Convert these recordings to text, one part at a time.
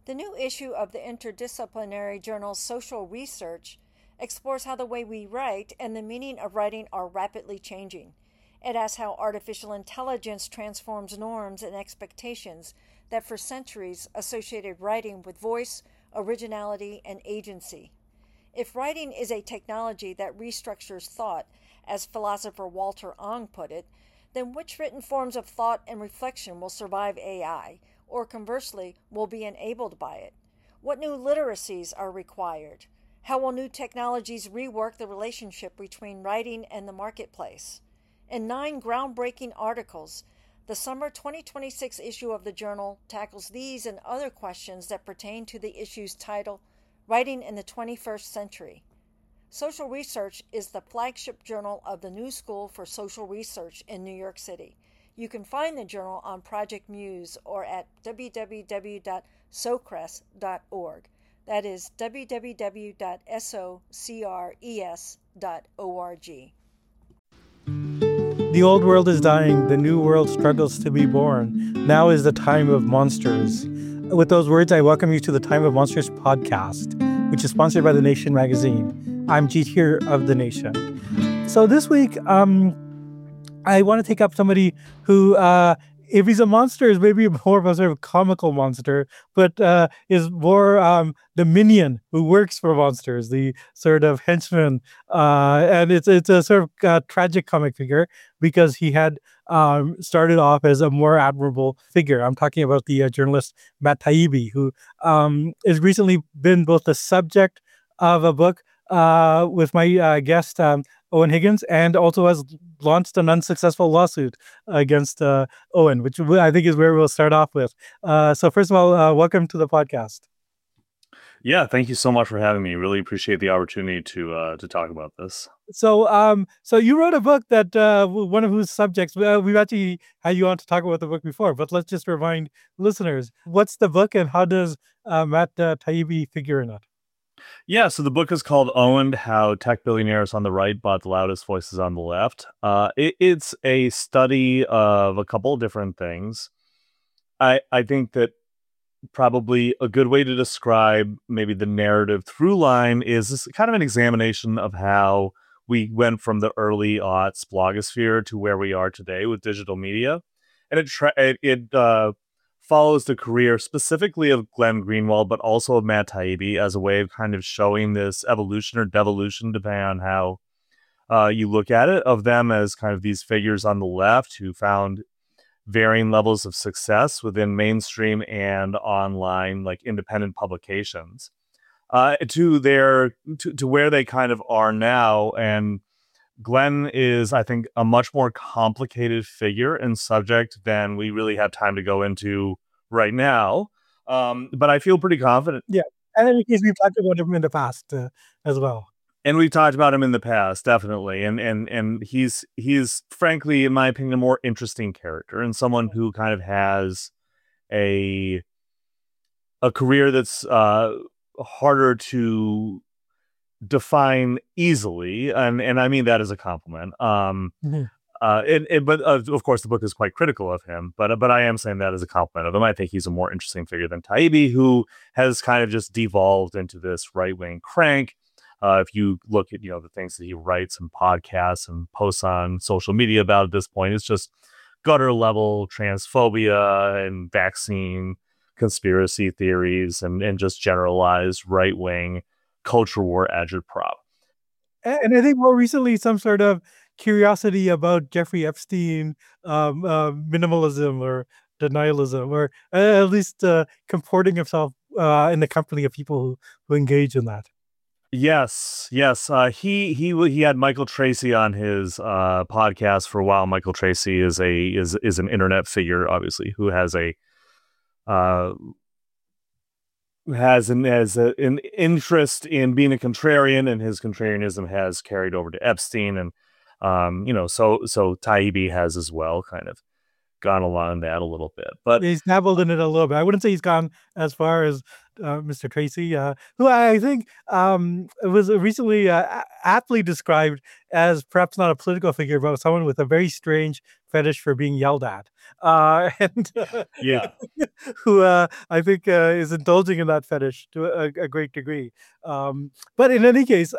The new issue of the interdisciplinary journal Social Research explores how the way we write and the meaning of writing are rapidly changing. It asks how artificial intelligence transforms norms and expectations that for centuries associated writing with voice, originality, and agency. If writing is a technology that restructures thought, as philosopher Walter Ong put it, then which written forms of thought and reflection will survive AI, or conversely, will be enabled by it? What new literacies are required? How will new technologies rework the relationship between writing and the marketplace? In 9 groundbreaking articles, the summer 2026 issue of the journal tackles these and other questions that pertain to the issue's title, Writing in the 21st Century. Social Research is the flagship journal of the New School for Social Research in New York City. You can find the journal on Project Muse or at www.socres.org. That is www.socres.org. The old world is dying, the new world struggles to be born. Now is the time of monsters. With those words, I welcome you to the Time of Monsters podcast, which is sponsored by The Nation magazine. I'm Jeet here of The Nation. So this week, I want to take up somebody who, if he's a monster, is maybe more of a sort of comical monster, but is more the minion who works for monsters, the sort of henchman. And it's a sort of tragic comic figure because he had started off as a more admirable figure. I'm talking about the journalist Matt Taibbi, who has recently been both the subject of a book with my guest, Owen Higgins, and also has launched an unsuccessful lawsuit against Owen, which I think is where we'll start off with. So first of all, welcome to the podcast. Yeah, thank you so much for having me. Really appreciate the opportunity to talk about this. So you wrote a book that one of whose subjects we've actually had you on to talk about the book before, but let's just remind listeners, what's the book and how does Matt Taibbi figure in it? Yeah, so the book is called Owned: How Tech Billionaires on the Right Bought the Loudest Voices on the Left. It's a study of a couple of different things. I think that probably a good way to describe maybe the narrative through line is this kind of an examination of how we went from the early aughts blogosphere to where we are today with digital media. And it follows the career specifically of Glenn Greenwald, but also of Matt Taibbi as a way of kind of showing this evolution or devolution, depending on how you look at it, of them as kind of these figures on the left who found varying levels of success within mainstream and online, like independent publications, to where they kind of are now. And Glenn is, I think, a much more complicated figure and subject than we really have time to go into right now. But I feel pretty confident. Yeah. And in case we've talked about him in the past as well. And we've talked about him in the past, definitely. And he's frankly, in my opinion, a more interesting character and someone who kind of has a career that's harder to define easily, and I mean that as a compliment. But of course, the book is quite critical of him. But I am saying that as a compliment of him. I think he's a more interesting figure than Taibbi, who has kind of just devolved into this right-wing crank. If you look at the things that he writes and podcasts and posts on social media about at this point, it's just gutter level transphobia and vaccine conspiracy theories and just generalized right-wing culture war agitprop. And I think more recently, some sort of curiosity about Jeffrey Epstein, minimalism or denialism, or at least comporting himself in the company of people who engage in that. Yes. He had Michael Tracy on his podcast for a while. Michael Tracy is an internet figure, obviously, who has an interest in being a contrarian, and his contrarianism has carried over to Epstein, and so Taibbi has as well, kind of. gone along that a little bit. But he's dabbled in it a little bit. I wouldn't say he's gone as far as Mr. Tracy, who I think was recently aptly described as perhaps not a political figure, but someone with a very strange fetish for being yelled at. And yeah, who I think is indulging in that fetish to a great degree. But in any case,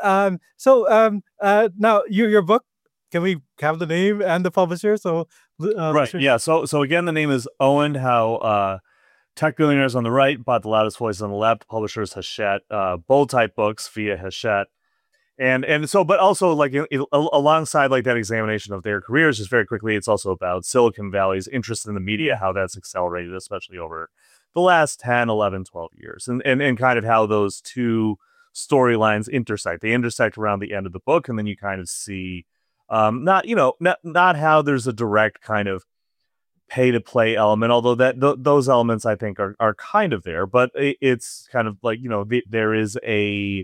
now your book, can we have the name and the publisher? So right. Yeah. So again, the name is Owen, how tech billionaires on the right bought the loudest voices on the left. Publishers Hachette, Bold Type Books via Hachette. And so, but also like alongside like that examination of their careers, just very quickly, it's also about Silicon Valley's interest in the media, how that's accelerated, especially over the last 10, 11, 12 years, and kind of how those two storylines intersect. They intersect around the end of the book, and then you kind of see not how there's a direct kind of pay to play element, although those elements I think are kind of there, but it's kind of like, there is a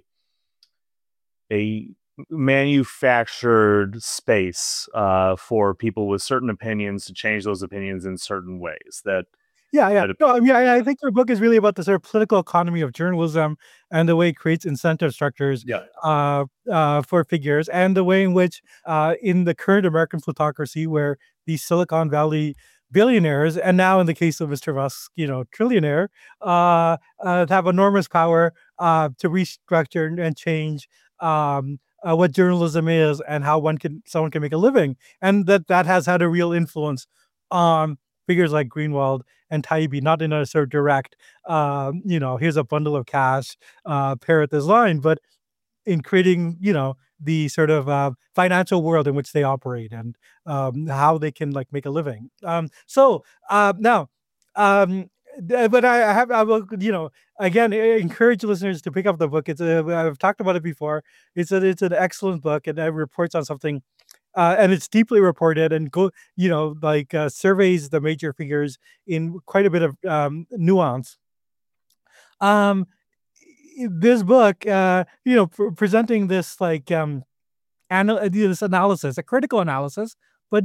manufactured space for people with certain opinions to change those opinions in certain ways. I think your book is really about the sort of political economy of journalism and the way it creates incentive structures for figures, and the way in which in the current American plutocracy, where these Silicon Valley billionaires, and now in the case of Mr. Musk, trillionaire, have enormous power to restructure and change what journalism is and how someone can make a living, and that has had a real influence on figures like Greenwald and Taibbi, not in a sort of direct, here's a bundle of cash, parrot this line, but in creating, the sort of financial world in which they operate, and how they can like make a living. Now, but I will, again, encourage listeners to pick up the book. I've talked about it before. It's an excellent book, and it reports on something, and it's deeply reported, and surveys the major figures in quite a bit of nuance. This book, presenting this like this analysis, a critical analysis, but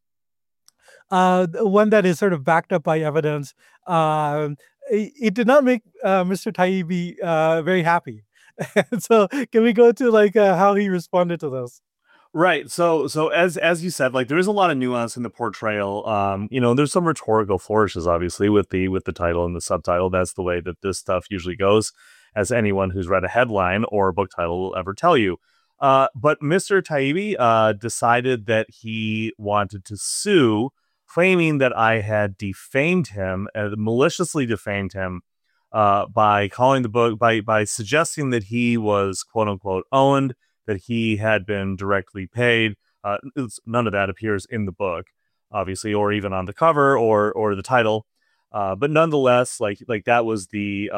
one that is sort of backed up by evidence. It did not make Mr. Taibbi very happy. So can we go to like how he responded to this? Right. So as you said, like there is a lot of nuance in the portrayal. There's some rhetorical flourishes, obviously, with the title and the subtitle. That's the way that this stuff usually goes, as anyone who's read a headline or a book title will ever tell you. But Mr. Taibbi decided that he wanted to sue, claiming that I had defamed him, maliciously defamed him, by calling the book, by suggesting that he was quote unquote owned, that he had been directly paid. None of that appears in the book, obviously, or even on the cover or the title. But nonetheless, like that was the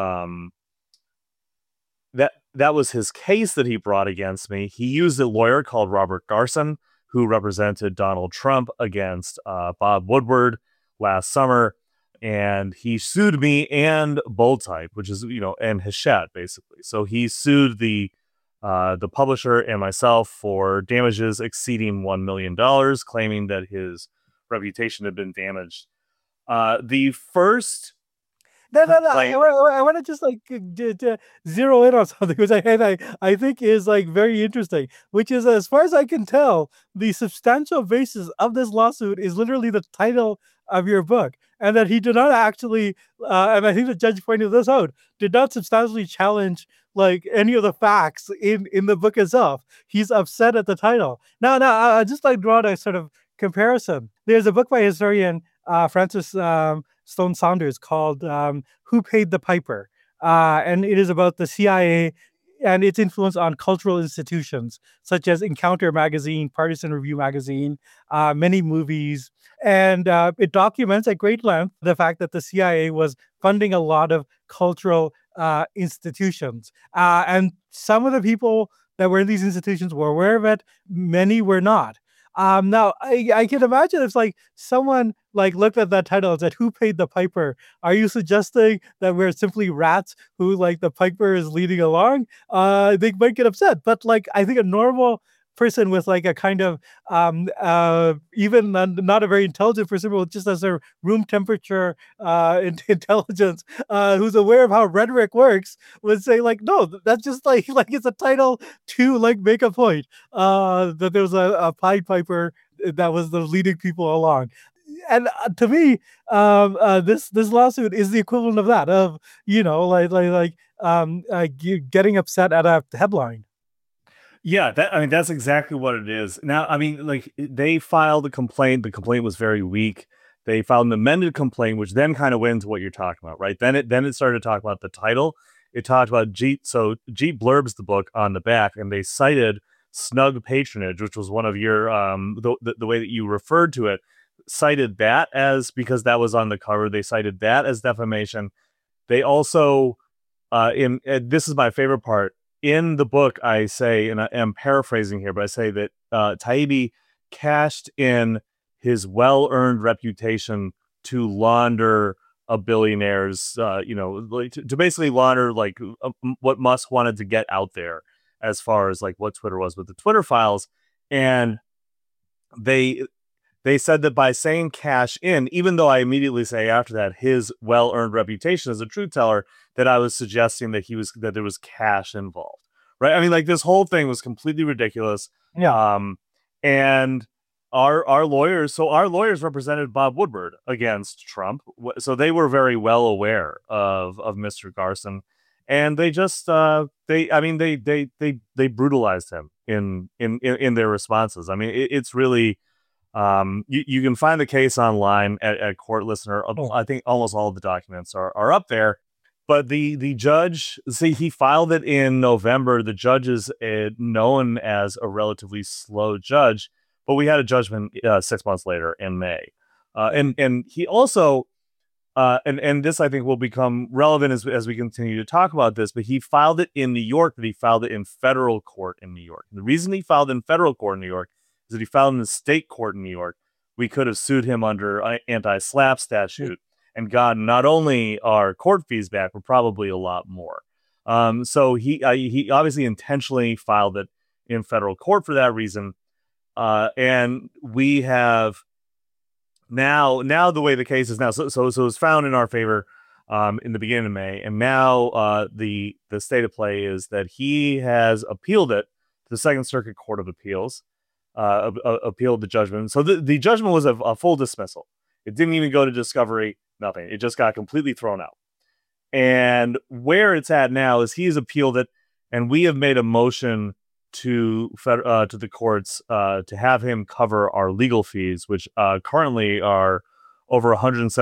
that was his case that he brought against me. He used a lawyer called Robert Garson, who represented Donald Trump against Bob Woodward last summer, and he sued me and Bold Type, which is and Hachette basically. So he sued the publisher and myself for damages exceeding $1 million, claiming that his reputation had been damaged. The first. No. I want to just like zero in on something, which I think is like very interesting, which is, as far as I can tell, the substantial basis of this lawsuit is literally the title of your book, and that he did not actually, and I think the judge pointed this out, did not substantially challenge like any of the facts in the book itself. He's upset at the title. Now, I just like draw a sort of comparison. There's a book by historian Francis Stone Saunders called Who Paid the Piper? And it is about the CIA and its influence on cultural institutions, such as Encounter magazine, Partisan Review magazine, many movies. And it documents at great length the fact that the CIA was funding a lot of cultural institutions. And some of the people that were in these institutions were aware of it. Many were not. Now, I can imagine if like someone like looked at that title and said, "Who paid the piper?" Are you suggesting that we're simply rats who like the piper is leading along? They might get upset. But like, I think a normal person with like a kind of even not a very intelligent person, but just as a room temperature intelligence, who's aware of how rhetoric works, would say like, no, that's just like it's a title to like make a point. That there was a Pied Piper that was the leading people along. And to me, this lawsuit is the equivalent of that, of getting upset at a headline. Yeah, that's exactly what it is. Now, I mean, like they filed a complaint. The complaint was very weak. They filed an amended complaint, which then kind of went into what you're talking about, right? Then it started to talk about the title. It talked about Jeet. So Jeet blurbs the book on the back, and they cited snug patronage, which was one of your the way that you referred to it, cited that as, because that was on the cover. They cited that as defamation. They also this is my favorite part. In the book, I say, and I am paraphrasing here, but I say that Taibbi cashed in his well-earned reputation to launder a billionaire's, to basically launder like what Musk wanted to get out there as far as like what Twitter was with the Twitter files. And they said that by saying cash in, even though I immediately say after that his well-earned reputation as a truth teller, that I was suggesting that there was cash involved, right? I mean, like this whole thing was completely ridiculous. Yeah. And our lawyers represented Bob Woodward against Trump, so they were very well aware of Mr. Garson, and they just they brutalized him in their responses. I mean, it's really. You can find the case online at Court Listener. I think almost all of the documents are up there. But the judge, see, he filed it in November. The judge is known as a relatively slow judge, but we had a judgment 6 months later in May. And he also, and this I think will become relevant as we continue to talk about this, but he filed it in New York, but he filed it in federal court in New York. And the reason he filed in federal court in New York is that he filed in the state court in New York. We could have sued him under anti-SLAPP statute and gotten not only our court fees back, but probably a lot more. So he obviously intentionally filed it in federal court for that reason. And we have now the way the case is now. So it's found in our favor in the beginning of May, and now the state of play is that he has appealed it to the Second Circuit Court of Appeals. Appealed the judgment. So the judgment was a full dismissal. It didn't even go to discovery, nothing. It just got completely thrown out. And where it's at now is he's appealed it, and we have made a motion to the courts to have him cover our legal fees, which currently are over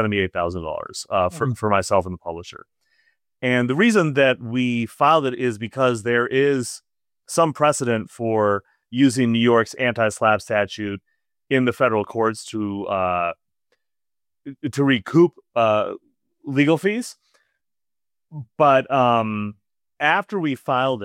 $178,000 for myself and the publisher. And the reason that we filed it is because there is some precedent for using New York's anti-SLAPP statute in the federal courts to recoup legal fees. But after we filed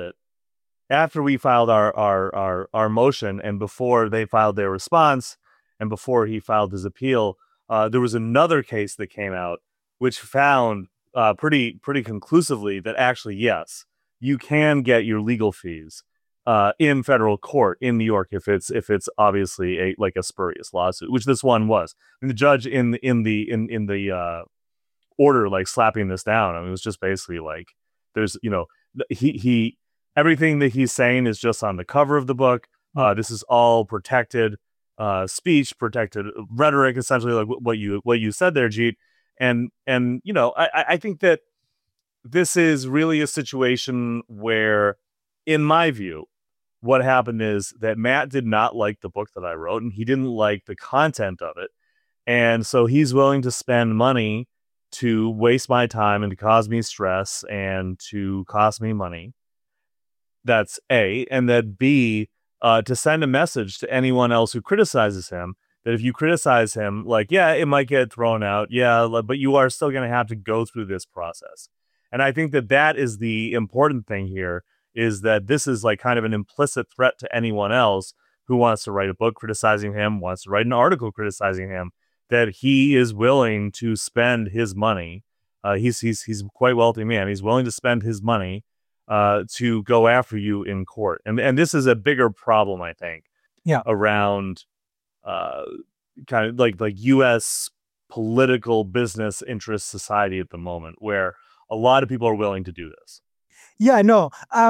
our motion, and before they filed their response, and before he filed his appeal, there was another case that came out which found pretty conclusively that actually, yes, you can get your legal fees in federal court in New York if it's obviously a spurious lawsuit, which this one was. And the judge in the order like slapping this down, I mean, it was just basically like there's he everything that he's saying is just on the cover of the book. This is all protected speech, protected rhetoric, essentially, like what you said there, Jeet. And I think that this is really a situation where, in my view, what happened is that Matt did not like the book that I wrote, and he didn't like the content of it. And so he's willing to spend money to waste my time and to cause me stress and to cost me money. That's A. And then B, to send a message to anyone else who criticizes him that if you criticize him, like, yeah, it might get thrown out. Yeah, but you are still going to have to go through this process. And I think that is the important thing here, is that this is like kind of an implicit threat to anyone else who wants to write a book criticizing him, wants to write an article criticizing him, that he is willing to spend his money. He's quite wealthy man. He's willing to spend his money to go after you in court. And this is a bigger problem, I think, around kind of like U.S. political business interest society at the moment, where a lot of people are willing to do this. Yeah, no.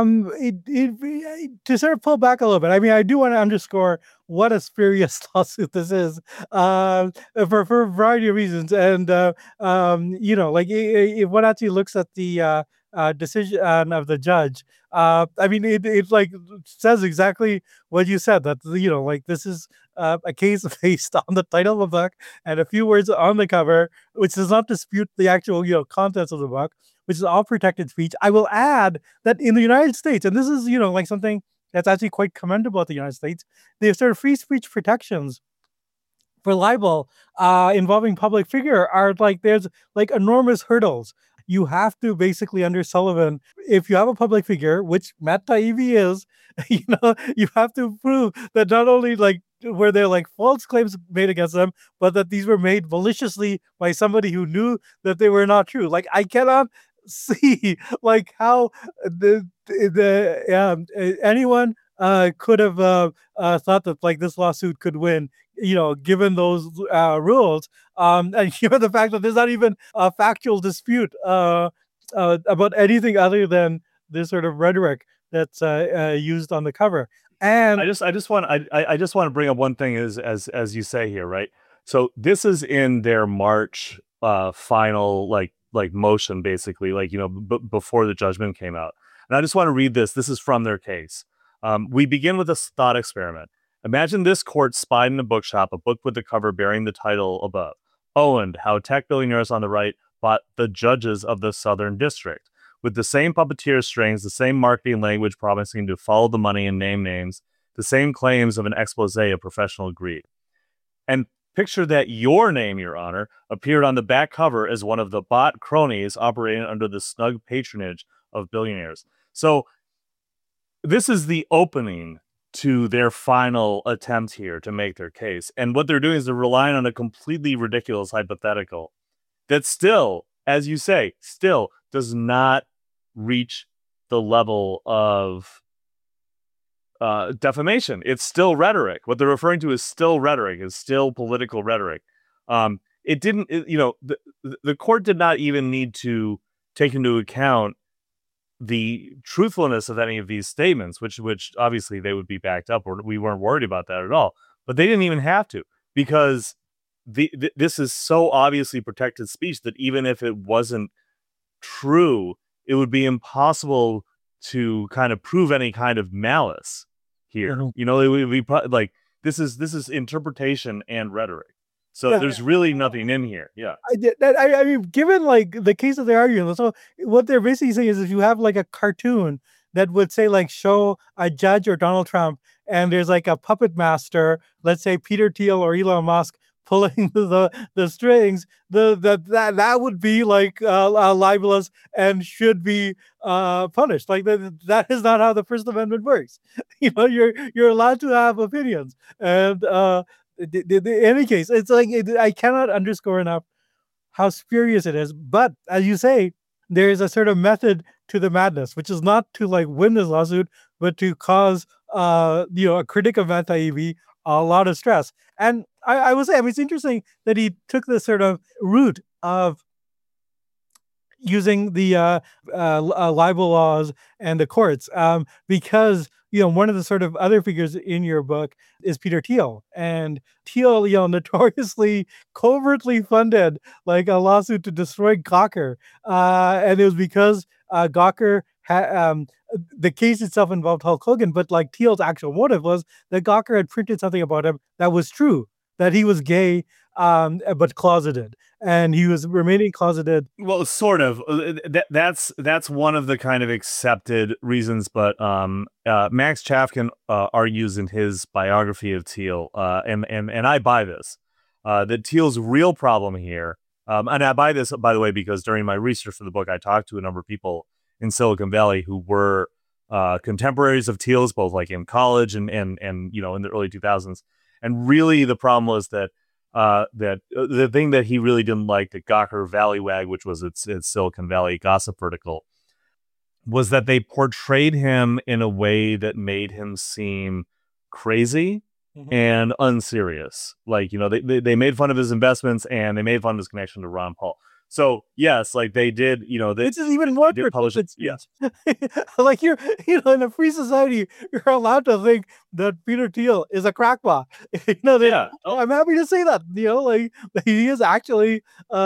To sort of pull back a little bit, I mean, I do want to underscore what a spurious lawsuit this is, for a variety of reasons. And like if one actually looks at the decision of the judge, I mean, it like says exactly what you said, that like this is a case based on the title of the book and a few words on the cover, which does not dispute the actual contents of the book, which is all protected speech. I will add that in the United States, and this is, like something that's actually quite commendable at the United States, the sort of free speech protections for libel involving public figure are like, there's like enormous hurdles. You have to basically, under Sullivan, if you have a public figure, which Matt Taibbi is, you have to prove that not only like were there like false claims made against them, but that these were made maliciously by somebody who knew that they were not true. Like, I cannot see like how anyone could have thought that like this lawsuit could win, given those rules, and given the fact that there's not even a factual dispute about anything other than this sort of rhetoric that's used on the cover. And I just want to bring up one thing, as you say here, right? So this is in their March final like motion, basically, like before the judgment came out. And I just want to read this. This is from their case. We begin with a thought experiment. Imagine this court spied in a bookshop a book with the cover bearing the title above: Owned, How Tech Billionaires on the Right Bought the Judges of the Southern District. With the same puppeteer strings, the same marketing language promising to follow the money and name names, the same claims of an expose of professional greed. And picture that your name, Your Honor, appeared on the back cover as one of the bot cronies operating under the snug patronage of billionaires. So this is the opening to their final attempt here to make their case. And what they're doing is they're relying on a completely ridiculous hypothetical that still, as you say, still does not reach the level of defamation. It's still rhetoric. What they're referring to is still rhetoric, is still political rhetoric. The court did not even need to take into account the truthfulness of any of these statements, which obviously they would be backed up, or we weren't worried about that at all. But they didn't even have to, because this is so obviously protected speech that even if it wasn't true, it would be impossible to kind of prove any kind of malice here. Mhm. It would be like this is interpretation and rhetoric. So there's really nothing in here. Yeah. I mean, given like the case that they're arguing, so what they're basically saying is, if you have like a cartoon that would say like show a judge or Donald Trump, and there's like a puppet master, let's say Peter Thiel or Elon Musk, pulling the strings, that would be like libelous and should be punished. Like that is not how the First Amendment works. You're allowed to have opinions, and in any case, it's like I cannot underscore enough how spurious it is. But as you say, there is a sort of method to the madness, which is not to like win this lawsuit, but to cause a critic of Matt Taibbi a lot of stress. And I will say, I mean, it's interesting that he took this sort of route of using the libel laws and the courts, because one of the sort of other figures in your book is Peter Thiel, and Thiel notoriously covertly funded like a lawsuit to destroy Gawker, and it was because Gawker had the case itself involved Hulk Hogan, but like Thiel's actual motive was that Gawker had printed something about him that was true, that he was gay, but closeted, and he was remaining closeted. Well, sort of. That's one of the kind of accepted reasons, but Max Chafkin argues in his biography of Thiel, and I buy this, that Thiel's real problem here, and I buy this, by the way, because during my research for the book, I talked to a number of people in Silicon Valley who were contemporaries of Thiel's, both like in college and in the early 2000s. And really the problem was that the thing that he really didn't like, that Gawker Valleywag, which was its Silicon Valley gossip vertical, was that they portrayed him in a way that made him seem crazy and unserious. Like, they made fun of his investments and they made fun of his connection to Ron Paul. So yes, like they did, This is even more publish it. Yes. Like in a free society, you're allowed to think that Peter Thiel is a crackpot. Yeah. I'm happy to say that. Like he is actually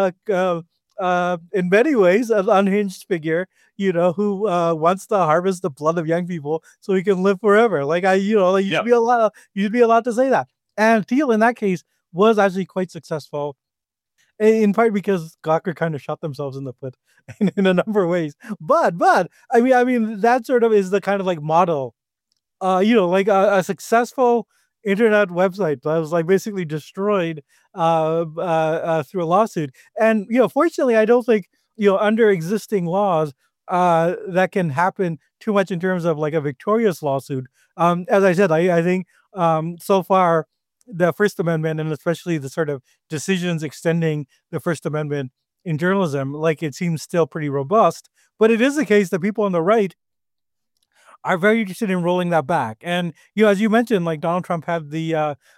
in many ways an unhinged figure, who wants to harvest the blood of young people so he can live forever. Like you should be allowed to say that. And Thiel in that case was actually quite successful in part because Gawker kind of shot themselves in the foot in a number of ways. But I mean that sort of is the kind of like model, like a successful internet website that was like basically destroyed through a lawsuit. And fortunately, I don't think under existing laws that can happen too much in terms of like a victorious lawsuit. As I said, I think so far the First Amendment and especially the sort of decisions extending the First Amendment in journalism, like it seems still pretty robust. But it is the case that people on the right are very interested in rolling that back. And as you mentioned, like Donald Trump had the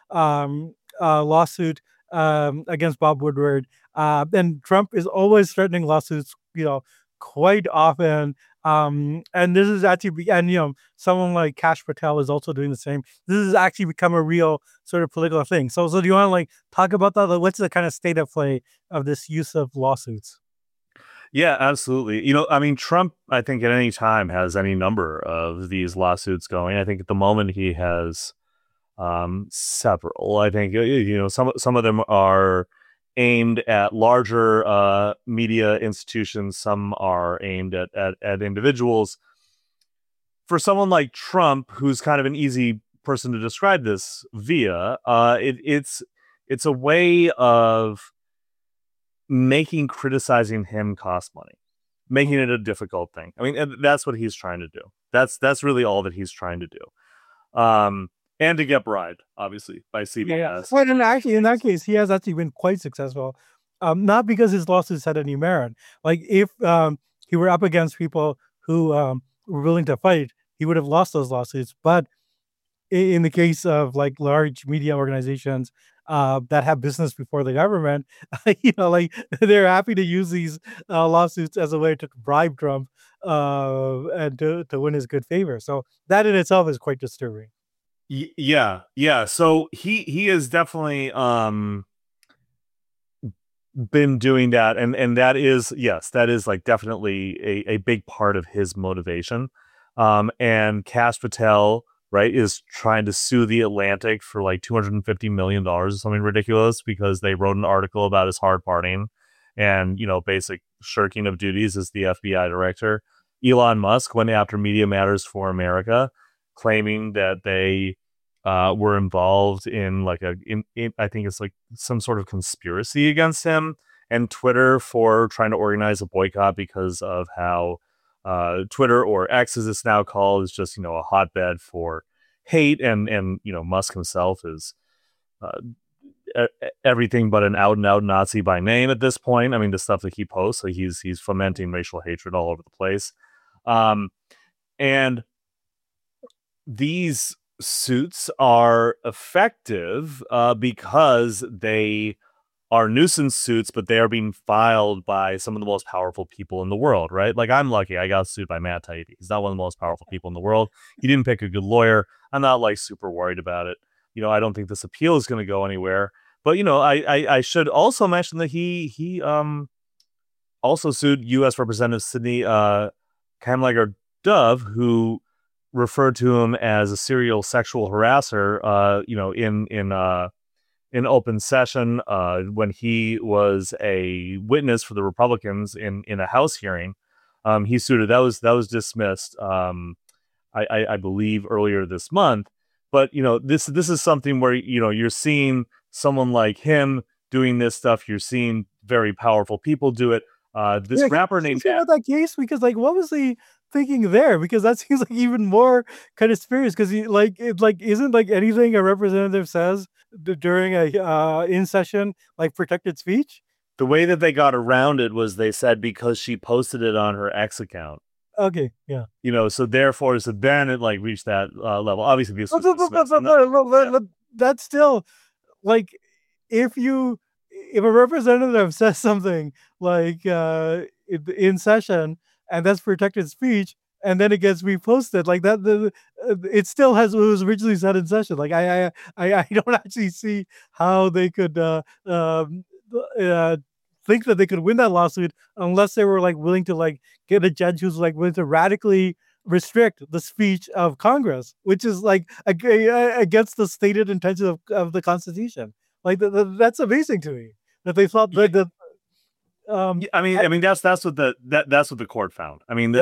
lawsuit against Bob Woodward, and Trump is always threatening lawsuits, quite often. And this is actually, and someone like Kash Patel is also doing the same. This has actually become a real sort of political thing. So do you want to like talk about that? Like, what's the kind of state of play of this use of lawsuits? Yeah, absolutely. I mean, Trump, I think at any time has any number of these lawsuits going. I think at the moment he has several. I think some of them are aimed at larger media institutions. Some are aimed at individuals. For someone like Trump, who's kind of an easy person to describe this via, it's a way of making criticizing him cost money, making it a difficult thing. I mean, that's what he's trying to do. That's really all that he's trying to do. And to get bribed, obviously, by CBS. Yeah. Well, and actually, in that case, he has actually been quite successful. Not because his lawsuits had any merit. Like if he were up against people who were willing to fight, he would have lost those lawsuits. But in the case of like large media organizations that have business before the government, like they're happy to use these lawsuits as a way to bribe Trump and to win his good favor. So that in itself is quite disturbing. Yeah. So he has definitely been doing that, and that is like definitely a big part of his motivation. And Kash Patel, right, is trying to sue The Atlantic for like $250 million or something ridiculous because they wrote an article about his hard partying and basic shirking of duties as the FBI director. Elon Musk went after Media Matters for America, claiming that they were involved in like I think it's like some sort of conspiracy against him, and Twitter for trying to organize a boycott because of how Twitter, or X as it's now called, is just a hotbed for hate, and Musk himself is everything but an out and out Nazi by name at this point. I mean, the stuff that he posts, like he's fomenting racial hatred all over the place, and these suits are effective because they are nuisance suits, but they are being filed by some of the most powerful people in the world, right? Like, I'm lucky I got sued by Matt Taibbi. He's not one of the most powerful people in the world. He didn't pick a good lawyer. I'm not like super worried about it. I don't think this appeal is going to go anywhere. But I should also mention that he also sued U.S. Representative Sidney Kamlager Dove, who referred to him as a serial sexual harasser, in open session when he was a witness for the Republicans in a House hearing. He sued it. That was dismissed, I believe, earlier this month. But this is something where you're seeing someone like him doing this stuff. You're seeing very powerful people do it. This rapper named that case, because like what was he thinking there? Because that seems like even more kind of spurious. Because isn't like anything a representative says during a in session like protected speech? The way that they got around it was they said because she posted it on her X account. Okay, yeah. So therefore, so then it like reached that level. Obviously, this was dismissed. That's still like if a representative says something like in session and that's protected speech and then it gets reposted like that, it still has what was originally said in session. Like I don't actually see how they could uh, think that they could win that lawsuit unless they were like willing to like get a judge who's like willing to radically restrict the speech of Congress, which is like against the stated intention of the Constitution. Like that's amazing to me that they thought that. I mean that's what that's what the court found. I mean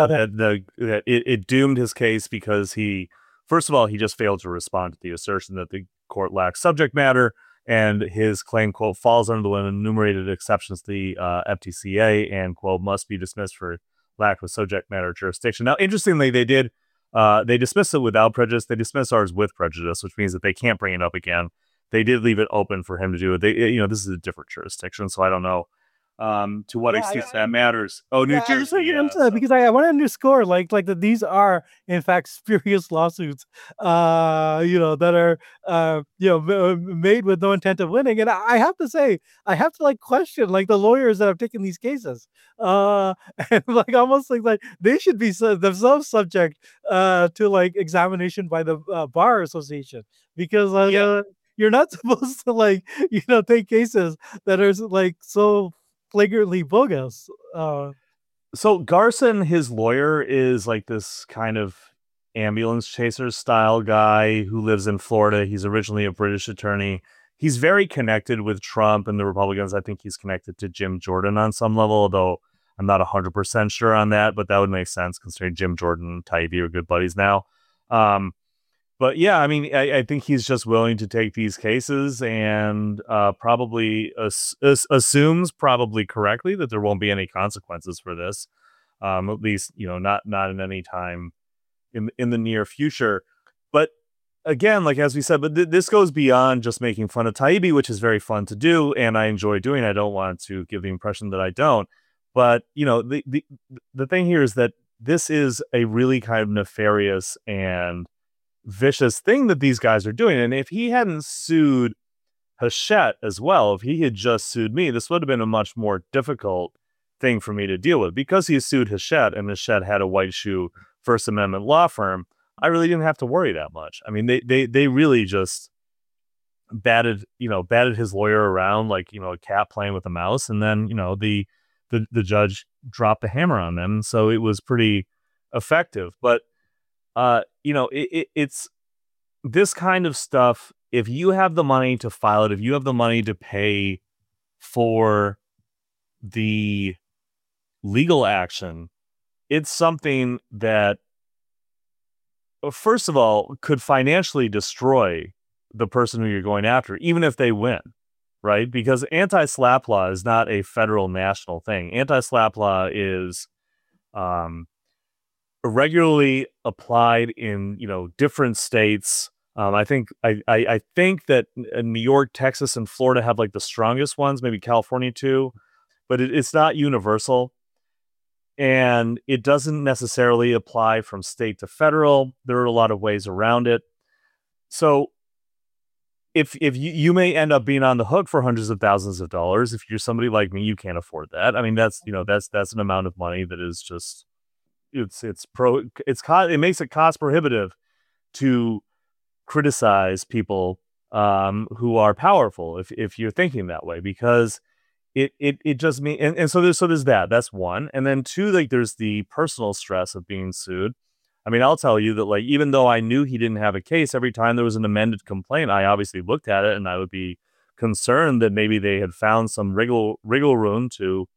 it doomed his case because first of all he just failed to respond to the assertion that the court lacks subject matter, and his claim, quote, falls under the enumerated exceptions to the FTCA and, quote, must be dismissed for lack of subject matter jurisdiction. Now, interestingly, they dismissed it without prejudice. They dismissed ours with prejudice, which means that they can't bring it up again. They did leave it open for him to do it. This is a different jurisdiction, so I don't know to what extent that matters. Oh, New Jersey. Because I want to underscore like that these are in fact spurious lawsuits, that are made with no intent of winning. And I have to say, I have to like question like the lawyers that have taken these cases, and like almost like they should be themselves subject to like examination by the bar association, because you're not supposed to like take cases that are like so flagrantly bogus. So Garson, his lawyer, is like this kind of ambulance chaser style guy who lives in Florida. He's originally a British attorney. He's very connected with Trump and the Republicans. I think he's connected to Jim Jordan on some level, although I'm not 100% sure on that, but that would make sense considering Jim Jordan and Taibbi are good buddies now. But yeah, I mean, I think he's just willing to take these cases and probably assumes, probably correctly, that there won't be any consequences for this, at least not in any time in the near future. But again, like as we said, but this goes beyond just making fun of Taibbi, which is very fun to do, and I enjoy doing. I don't want to give the impression that I don't. But the thing here is that this is a really kind of nefarious and vicious thing that these guys are doing. And if he hadn't sued Hachette as well, if he had just sued me, this would have been a much more difficult thing for me to deal with. Because he sued Hachette and Hachette had a white shoe First Amendment law firm, I really didn't have to worry that much. I mean, they really just batted his lawyer around like, a cat playing with a mouse. And then, the judge dropped the hammer on them. So it was pretty effective. But it's this kind of stuff. If you have the money to file it, if you have the money to pay for the legal action, it's something that, first of all, could financially destroy the person who you're going after, even if they win, right? Because anti-SLAPP law is not a federal national thing. Anti-SLAPP law is regularly applied in different states. I think that New York, Texas, and Florida have like the strongest ones, maybe California too, but it's not universal, and it doesn't necessarily apply from state to federal. There are a lot of ways around it. So if you may end up being on the hook for hundreds of thousands of dollars, if you're somebody like me, you can't afford that. I mean, that's an amount of money that is just it makes it cost prohibitive to criticize people who are powerful if you're thinking that way, because it just means, and so there's that's one. And then two, like there's the personal stress of being sued. I mean, I'll tell you that like even though I knew he didn't have a case, every time there was an amended complaint, I obviously looked at it and I would be concerned that maybe they had found some wiggle room to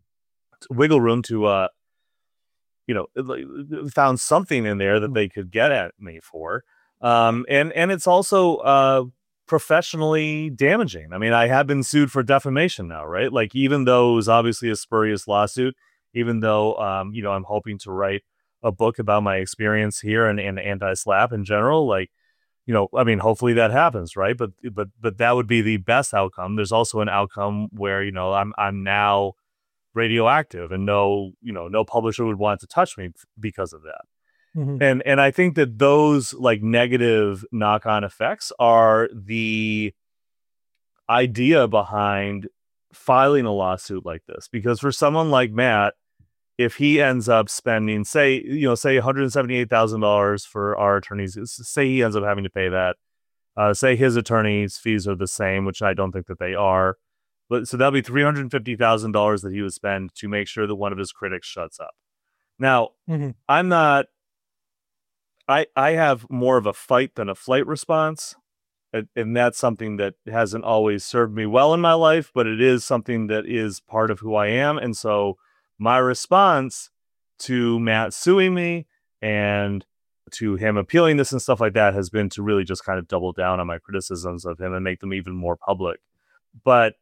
found something in there that they could get at me for. And it's also professionally damaging. I mean, I have been sued for defamation now, right? Like, even though it was obviously a spurious lawsuit, even though, I'm hoping to write a book about my experience here and anti-SLAPP in general, like, I mean, hopefully that happens, right? But that would be the best outcome. There's also an outcome where, I'm now radioactive, and no publisher would want to touch me because of that. Mm-hmm. And I think that those like negative knock-on effects are the idea behind filing a lawsuit like this. Because for someone like Matt, if he ends up spending, say $178,000 for our attorneys, say he ends up having to pay that, say his attorney's fees are the same, which I don't think that they are, but so that'll be $350,000 that he would spend to make sure that one of his critics shuts up. Now, Mm-hmm. I'm not. I have more of a fight than a flight response, and that's something that hasn't always served me well in my life, but it is something that is part of who I am. And so my response to Matt suing me and to him appealing this and stuff like that has been to really just kind of double down on my criticisms of him and make them even more public. But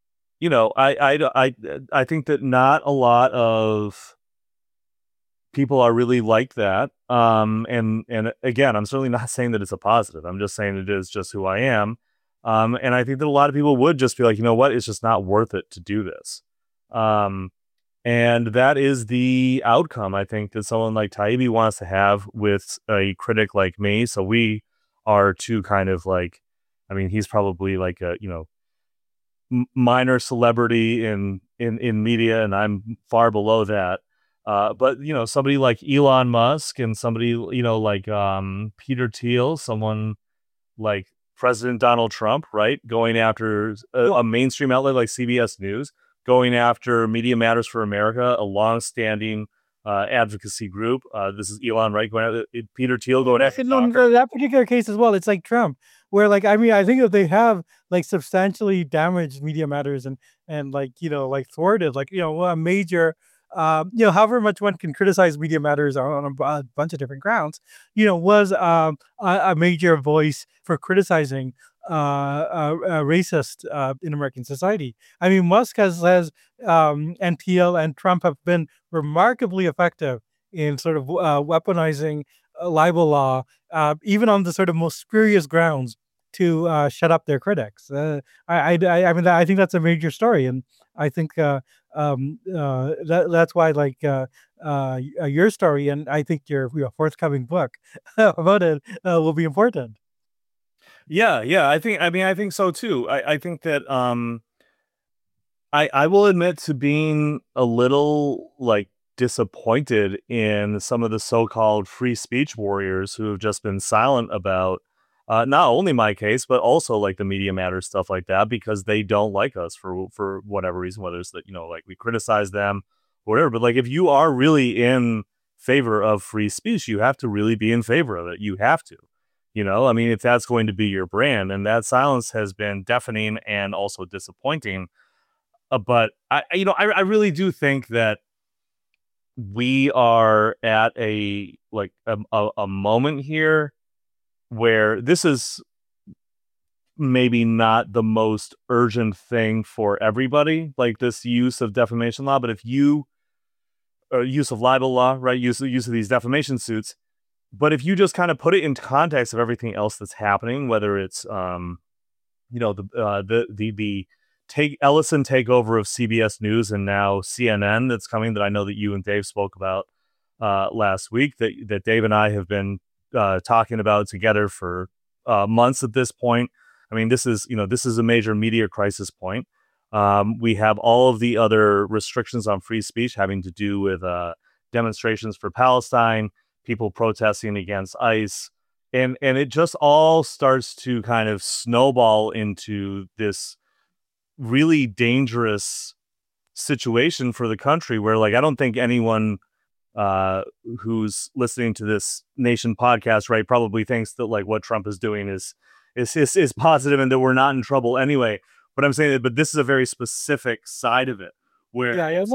I think that not a lot of people are really like that. And again, I'm certainly not saying that it's a positive. I'm just saying it is just who I am. And I think that a lot of people would just be like, you know what, it's just not worth it to do this. And that is the outcome, I think, that someone like Taibbi wants to have with a critic like me. So we are two kind of like, I mean, he's probably like a, minor celebrity in media, and I'm far below that. But somebody like Elon Musk and somebody like Peter Thiel, someone like President Donald Trump, right, going after a mainstream outlet like CBS News, going after Media Matters for America, a long-standing advocacy group. This is Elon, right, going after Peter Thiel, going after that particular case as well. It's like Trump, where like I think that they have like substantially damaged Media Matters and like like thwarted like a major. However much one can criticize Media Matters on a bunch of different grounds, was a major voice for criticizing racist in American society. I mean, Musk has and Thiel and Trump have been remarkably effective in sort of weaponizing libel law, even on the sort of most spurious grounds, to shut up their critics. I mean, I think that's a major story, and I think that's why, like your story, and I think your forthcoming book about it will be important. Yeah. I think so too. I think that I will admit to being a little like disappointed in some of the so-called free speech warriors who have just been silent about not only my case, but also like the Media Matters stuff like that, because they don't like us for whatever reason, whether it's that, like we criticize them or whatever. But like, if you are really in favor of free speech, you have to really be in favor of it. You have to, I mean, if that's going to be your brand, and that silence has been deafening and also disappointing. But I really do think that we are at a moment here where this is maybe not the most urgent thing for everybody, like this use of defamation law. But if you use of libel law, right, use of these defamation suits, but if you just kind of put it into context of everything else that's happening, whether it's the Ellison takeover of CBS News and now CNN that's coming, that I know that you and Dave spoke about last week, that Dave and I have been talking about together for months at this point. I mean, this is a major media crisis point. We have all of the other restrictions on free speech having to do with demonstrations for Palestine, people protesting against ICE, and it just all starts to kind of snowball into this really dangerous situation for the country, where like I don't think anyone who's listening to this Nation podcast, right, probably thinks that like what Trump is doing is positive and that we're not in trouble anyway. But I'm saying that, but this is a very specific side of it where it's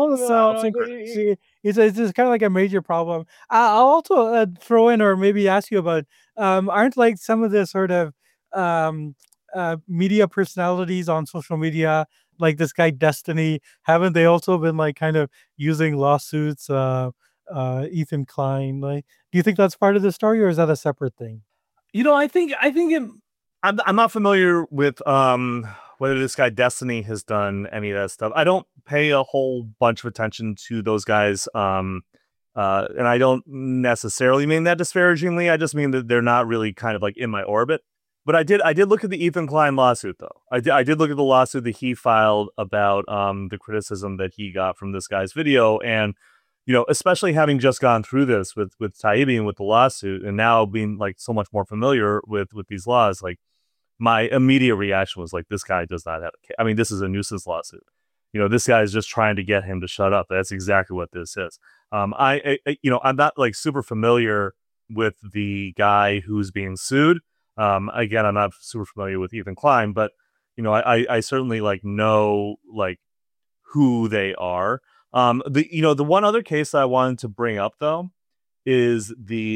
kind of like a major problem. I'll also throw in, or maybe ask you about, aren't like some of the sort of media personalities on social media, like this guy Destiny, haven't they also been like kind of using lawsuits? Ethan Klein, like, do you think that's part of the story, or is that a separate thing? I think I'm not familiar with whether this guy Destiny has done any of that stuff. I don't pay a whole bunch of attention to those guys. And I don't necessarily mean that disparagingly. I just mean that they're not really kind of like in my orbit. But I did look at the Ethan Klein lawsuit, though. I did look at the lawsuit that he filed about the criticism that he got from this guy's video. And, especially having just gone through this with Taibbi and with the lawsuit, and now being like so much more familiar with these laws, like my immediate reaction was like, this guy does not have a case. I mean, this is a nuisance lawsuit. This guy is just trying to get him to shut up. That's exactly what this is. I'm not like super familiar with the guy who's being sued. Again, I'm not super familiar with Ethan Klein, but I certainly like know like who they are. The one other case that I wanted to bring up though is the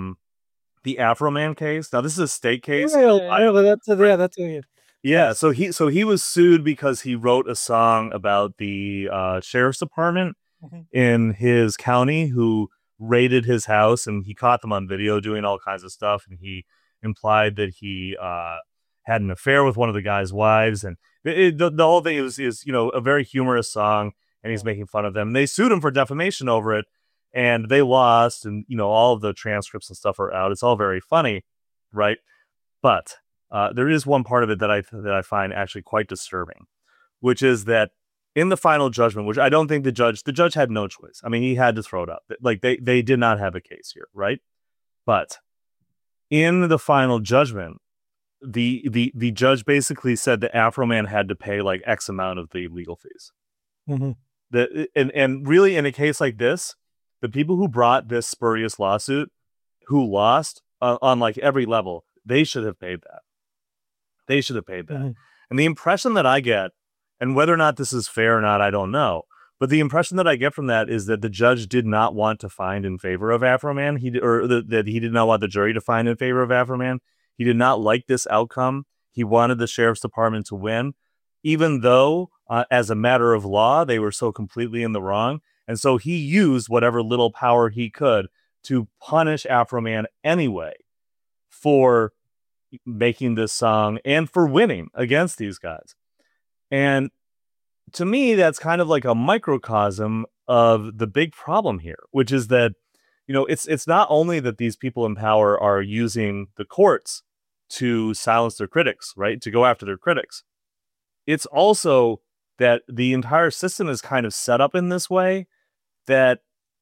Afroman case. Now this is a state case. That's weird. Yeah, so he was sued because he wrote a song about the sheriff's department in his county who raided his house, and he caught them on video doing all kinds of stuff, and he implied that he had an affair with one of the guy's wives, and the whole thing is a very humorous song, and he's making fun of them. And they sued him for defamation over it, and they lost, and all of the transcripts and stuff are out. It's all very funny, right? But there is one part of it that I find actually quite disturbing, which is that in the final judgment, which I don't think the judge had no choice. I mean, he had to throw it up. Like they did not have a case here, right? But in the final judgment, the judge basically said that Afroman had to pay like X amount of the legal fees. Mm-hmm. And really, in a case like this, the people who brought this spurious lawsuit, who lost on like every level, they should have paid that. They should have paid that. Mm-hmm. And the impression that I get, and whether or not this is fair or not, I don't know. But the impression that I get from that is that the judge did not want to find in favor of Afroman. That he did not want the jury to find in favor of Afroman. He did not like this outcome. He wanted the sheriff's department to win, even though, as a matter of law, they were so completely in the wrong. And so he used whatever little power he could to punish Afroman anyway for making this song and for winning against these guys. And to me, that's kind of like a microcosm of the big problem here, which is that, it's not only that these people in power are using the courts to silence their critics, right? To go after their critics. It's also that the entire system is kind of set up in this way that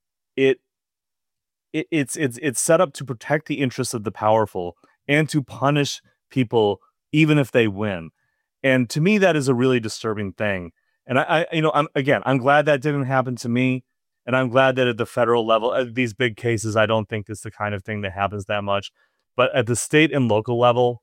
it's set up to protect the interests of the powerful and to punish people even if they win. And to me, that is a really disturbing thing. And I'm glad that didn't happen to me. And I'm glad that at the federal level, these big cases, I don't think it's the kind of thing that happens that much. But at the state and local level,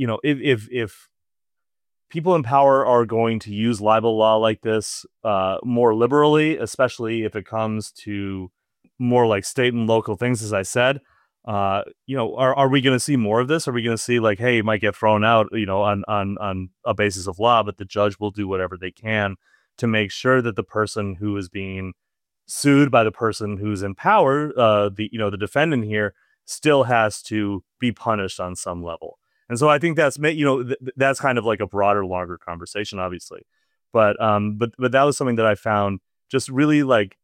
if people in power are going to use libel law like this more liberally, especially if it comes to more like state and local things, as I said, are we going to see more of this? Are we going to see like, hey, it might get thrown out, on a basis of law, but the judge will do whatever they can to make sure that the person who is being sued by the person who's in power, the defendant here, still has to be punished on some level. And so I think that's that's kind of like a broader, longer conversation, obviously. But that was something that I found just really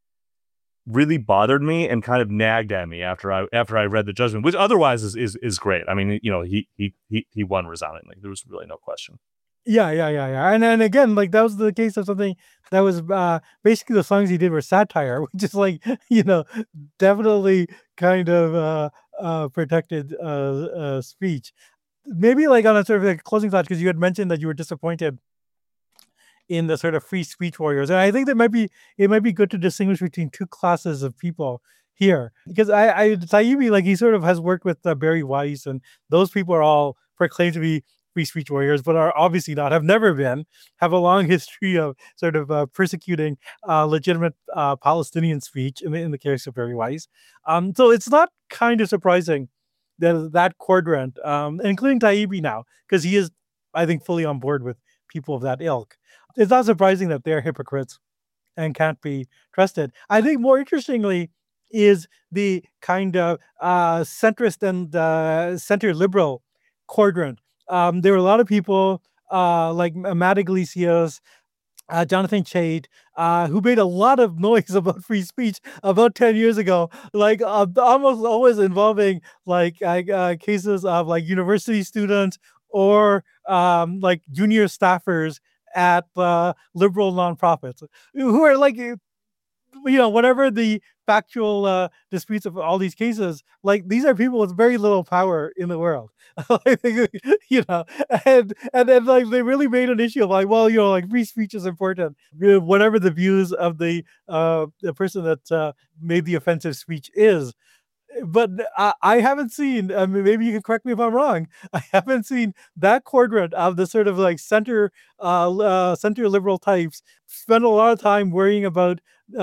bothered me and kind of nagged at me after I read the judgment, which otherwise is great. I mean, he won resoundingly. There was really no question. Yeah. And again, like that was the case of something that was basically the songs he did were satire, which is like, definitely kind of protected speech. Maybe like on a sort of like closing thought, because you had mentioned that you were disappointed in the sort of free speech warriors. And I think it might be good to distinguish between two classes of people here, because Taibbi, like he sort of has worked with Bari Weiss, and those people are all proclaimed to be free speech warriors, but are obviously not, have never been, have a long history of sort of persecuting legitimate Palestinian speech in the case of Bari Weiss. So it's not kind of surprising that quadrant, including Taibbi now, because he is, I think, fully on board with people of that ilk. It's not surprising that they're hypocrites and can't be trusted. I think more interestingly is the kind of centrist and center liberal quadrant. There were a lot of people Matt Iglesias, Jonathan Chait, who made a lot of noise about free speech about 10 years ago, almost always involving cases of like university students or like junior staffers at liberal nonprofits who are like, whatever the factual disputes of all these cases, like these are people with very little power in the world. I think, you know, and then like they really made an issue of like, well, like free speech is important, whatever the views of the person that made the offensive speech is. But I haven't seen. I mean, maybe you can correct me if I'm wrong. I haven't seen that quadrant of the sort of like center liberal types spend a lot of time worrying about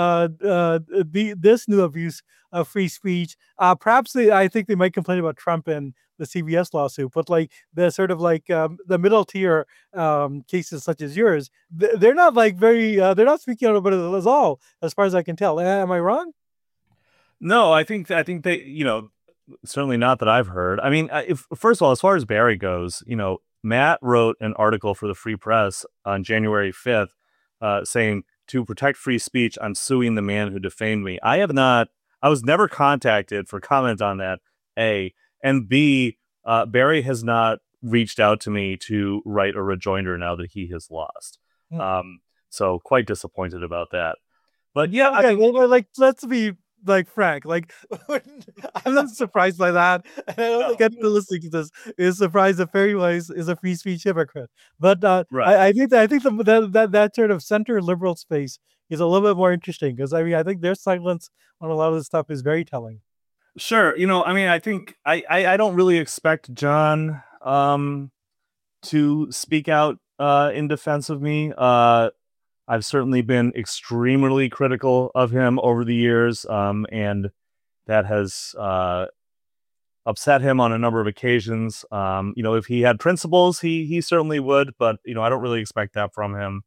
this new abuse of free speech. Perhaps I think they might complain about Trump and the CBS lawsuit, but like the sort of like the middle tier cases such as yours, they're not like very. They're not speaking out about it at all, as far as I can tell. Am I wrong? No, I think they, certainly not that I've heard. I mean, if first of all, as far as Barry goes, Matt wrote an article for the Free Press on January 5th, saying, to protect free speech, I'm suing the man who defamed me. I was never contacted for comment on that, A. And B, Barry has not reached out to me to write a rejoinder now that he has lost. So quite disappointed about that. But yeah, okay, let's be like frank, like I'm not surprised by that. And I don't think anyone listening to this is surprised that Barry Weiss is a free speech hypocrite. But right. I think that sort of center liberal space is a little bit more interesting because I think their silence on a lot of this stuff is very telling. Sure, I mean, I think I don't really expect John to speak out in defense of me. I've certainly been extremely critical of him over the years, and that has upset him on a number of occasions. If he had principles, he certainly would, but I don't really expect that from him.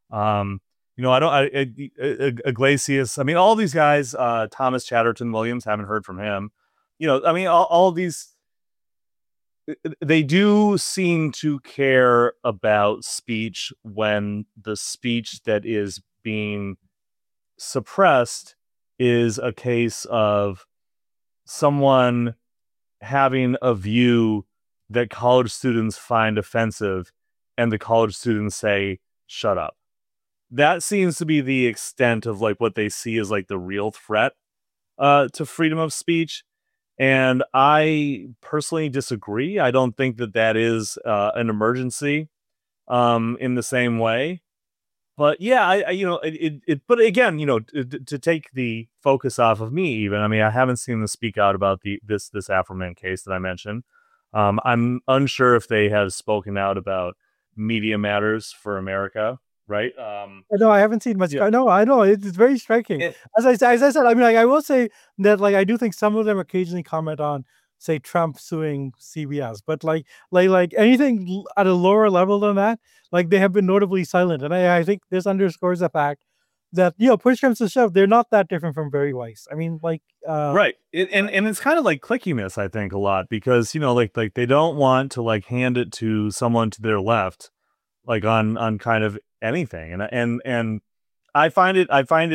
Iglesias, I mean, all these guys, Thomas Chatterton Williams, haven't heard from him. I mean, all these, they do seem to care about speech when the speech that is being suppressed is a case of someone having a view that college students find offensive and the college students say, shut up. That seems to be the extent of like what they see as like the real threat to freedom of speech. And I personally disagree. I don't think that is an emergency in the same way. But yeah, but again, to take the focus off of me, even, I mean, I haven't seen them speak out about this Afroman case that I mentioned. I'm unsure if they have spoken out about Media Matters for America. Right. No, I haven't seen much. Yeah. I know. It's very striking. As I said, I mean, like, I will say that, like, I do think some of them occasionally comment on, say, Trump suing CBS, but like anything at a lower level than that, like, they have been notably silent. And I think this underscores the fact that, push comes to shove, they're not that different from Barry Weiss. I mean, like, right. And it's kind of like clickiness, I think, a lot, because, like they don't want to like hand it to someone to their left, like on kind of anything. And I find it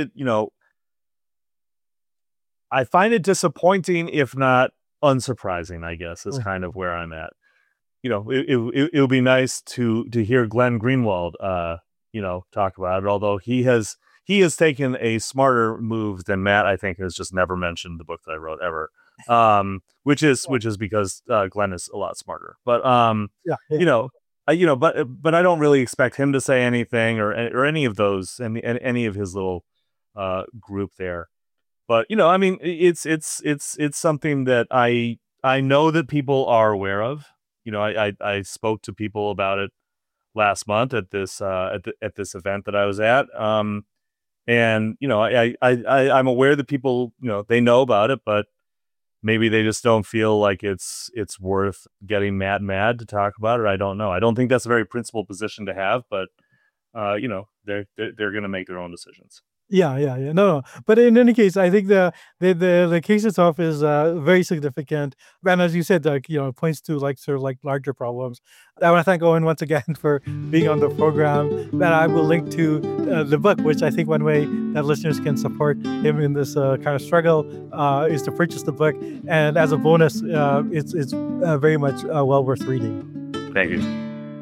disappointing, if not unsurprising, I guess, is kind of where I'm at. It would be nice to hear Glenn Greenwald talk about it, although he has taken a smarter move than Matt, I think, has just never mentioned the book that I wrote ever. Which is because Glenn is a lot smarter. But but I don't really expect him to say anything or any of those, any of his little group there. But I mean, it's something that I know that people are aware of. I spoke to people about it last month at this at this event that I was at. And I'm aware that people they know about it, but maybe they just don't feel like it's worth getting mad to talk about it. I don't know. I don't think that's a very principled position to have, but they're going to make their own decisions. Yeah. No. But in any case, I think the case itself is very significant, and as you said, like it points to like sort of like larger problems. I want to thank Owen once again for being on the program. And I will link to the book, which I think one way that listeners can support him in this kind of struggle is to purchase the book. And as a bonus, it's very much well worth reading. Thank you.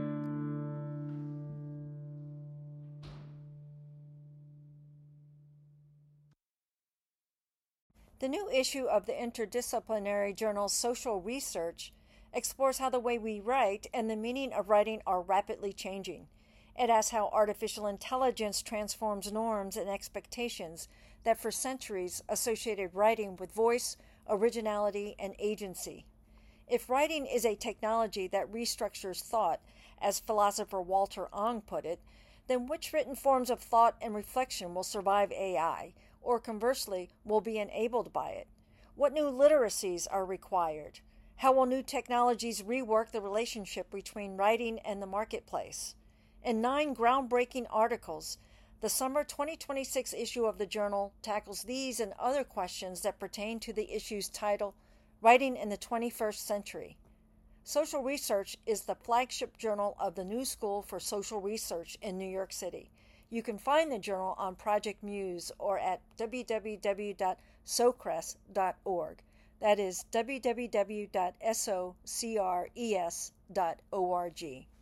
The new issue of the interdisciplinary journal Social Research explores how the way we write and the meaning of writing are rapidly changing. It asks how artificial intelligence transforms norms and expectations that for centuries associated writing with voice, originality, and agency. If writing is a technology that restructures thought, as philosopher Walter Ong put it, then which written forms of thought and reflection will survive AI, or conversely, will be enabled by it? What new literacies are required? How will new technologies rework the relationship between writing and the marketplace? In 9 groundbreaking articles, the summer 2026 issue of the journal tackles these and other questions that pertain to the issue's title, Writing in the 21st Century. Social Research is the flagship journal of the New School for Social Research in New York City. You can find the journal on Project Muse or at www.socres.org. That is www.socres.org.